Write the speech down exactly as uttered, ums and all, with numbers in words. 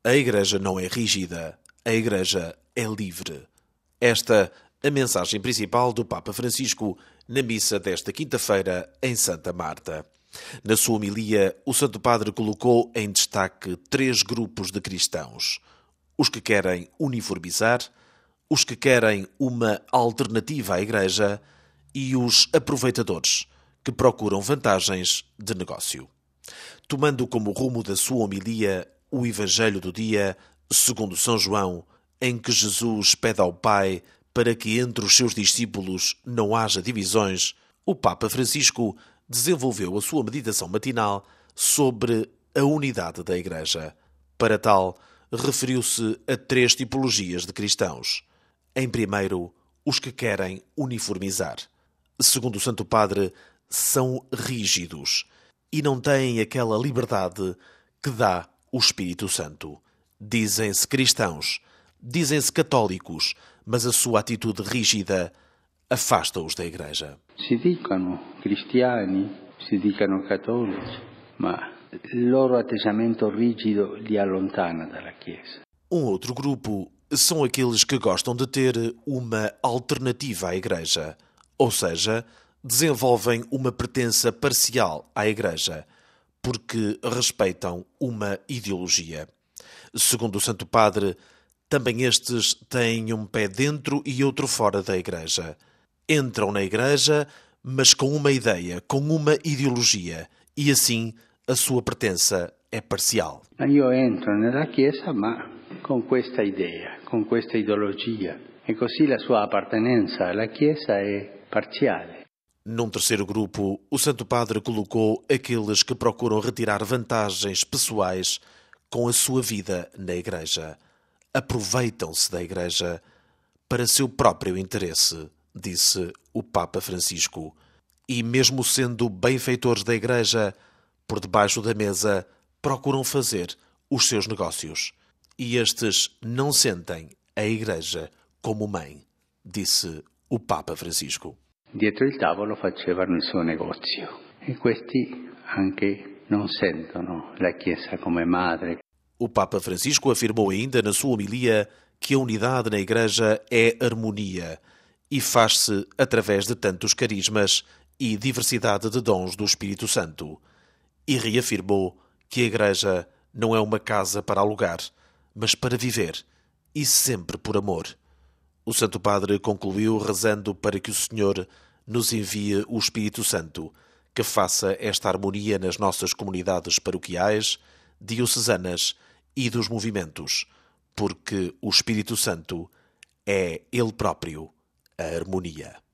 A Igreja não é rígida, a Igreja é livre. Esta a mensagem principal do Papa Francisco na missa desta quinta-feira em Santa Marta. Na sua homilia, o Santo Padre colocou em destaque três grupos de cristãos: os que querem uniformizar, os que querem uma alternativa à Igreja e os aproveitadores, que procuram vantagens de negócio. Tomando como rumo da sua homilia o Evangelho do dia, segundo São João, em que Jesus pede ao Pai para que entre os seus discípulos não haja divisões, o Papa Francisco desenvolveu a sua meditação matinal sobre a unidade da Igreja. Para tal, referiu-se a três tipologias de cristãos. Em primeiro, os que querem uniformizar. Segundo o Santo Padre, são rígidos e não têm aquela liberdade que dá o Espírito Santo. Dizem-se cristãos, dizem-se católicos, mas a sua atitude rígida afasta-os da Igreja. Si dicono cristiani, si dicono cattolici, ma il loro atteggiamento rigido li allontana dalla Chiesa. Um outro grupo são aqueles que gostam de ter uma alternativa à Igreja, ou seja, desenvolvem uma pertença parcial à Igreja, porque respeitam uma ideologia. Segundo o Santo Padre, também estes têm um pé dentro e outro fora da Igreja. Entram na Igreja, mas com uma ideia, com uma ideologia, e assim a sua pertença é parcial. Io entro nella Chiesa, ma con questa idea, con questa ideologia, e così la sua appartenenza alla Chiesa è parziale. Num terceiro grupo, o Santo Padre colocou aqueles que procuram retirar vantagens pessoais com a sua vida na Igreja. Aproveitam-se da Igreja para seu próprio interesse, disse o Papa Francisco. E mesmo sendo benfeitores da Igreja, por debaixo da mesa procuram fazer os seus negócios. E estes não sentem a Igreja como mãe, disse o Papa Francisco. Dietro il tavolo facevano il suo negozio e questi anche non sentono la Chiesa come madre. O Papa Francisco afirmou ainda na sua homilia que a unidade na Igreja é harmonia e faz-se através de tantos carismas e diversidade de dons do Espírito Santo. E reafirmou que a Igreja não é uma casa para alugar, mas para viver, e sempre por amor. O Santo Padre concluiu rezando para que o Senhor nos envie o Espírito Santo, que faça esta harmonia nas nossas comunidades paroquiais, diocesanas e dos movimentos, porque o Espírito Santo é Ele próprio a harmonia.